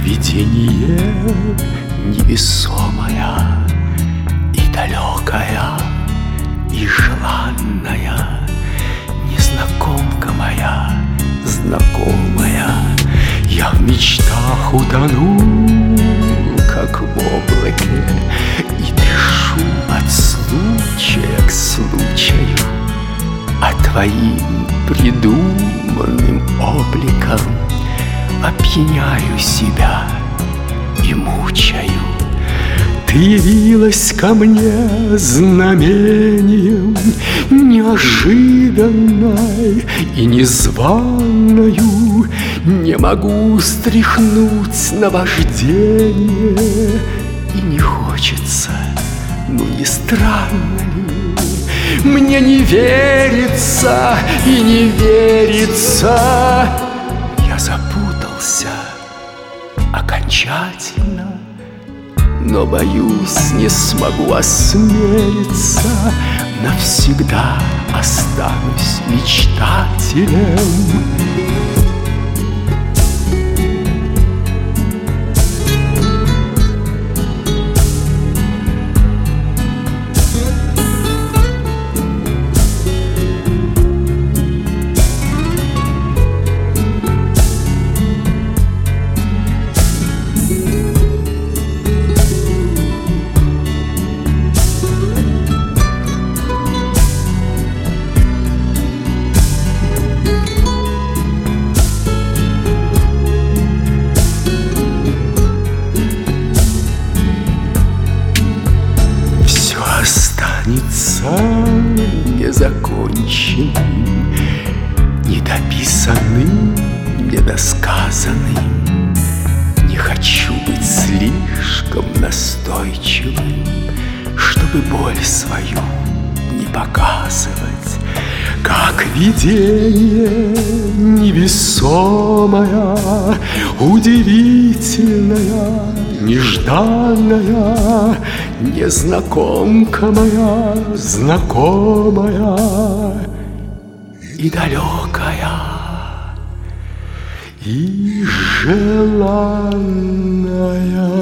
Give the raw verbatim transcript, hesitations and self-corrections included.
Видение невесомая и далекая, и желанная, незнакомка моя, знакомая. Я в мечтах утонул, как в облаке, и дышу от случая к случаю, а твоим придуманным обликом опьяняю себя и мучаю. Ты явилась ко мне знамением неожиданной и незваною. Не могу стряхнуть наваждение, и не хочется, ну не странно ли? Мне не верится и не верится. Я запутался окончательно, но, боюсь, не смогу осмелиться. Навсегда останусь мечтателем. Останется незаконченным, недописанным, недосказанным. Не хочу быть слишком настойчивым, чтобы боль свою не показывать. Как видение невесомая, удивительная, нежданная, незнакомка моя, знакомая и далекая, и желанная.